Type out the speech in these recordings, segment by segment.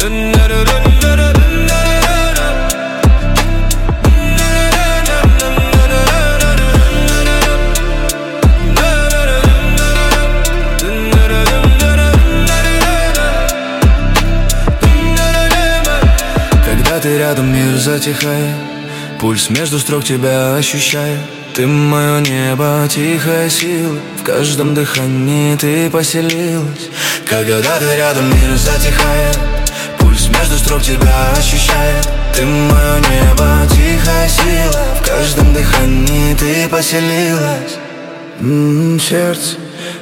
Когда ты рядом, мир затихает, пульс между строк тебя ощущает. Ты мое небо, тихая сила, в каждом дыхании ты поселилась. Когда ты рядом, мир затихает, пульс между строк тебя ощущает. Ты мое небо, тихая сила, в каждом дыхании ты поселилась. Сердце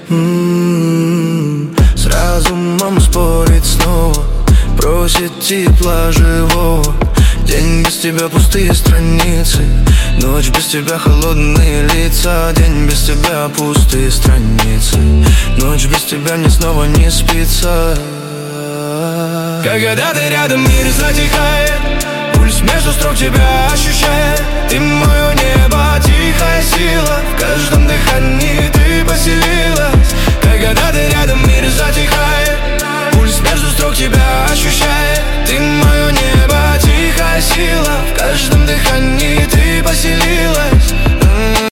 с разумом спорит снова, просит тепла живого. День без тебя пустые страницы, ночь без тебя холодные лица. День без тебя пустые страницы, ночь без тебя мне снова не спится. Когда ты рядом, мир затихает, пульс между строк тебя ощущает. Ты мое небо, тихая сила, в каждом дыхании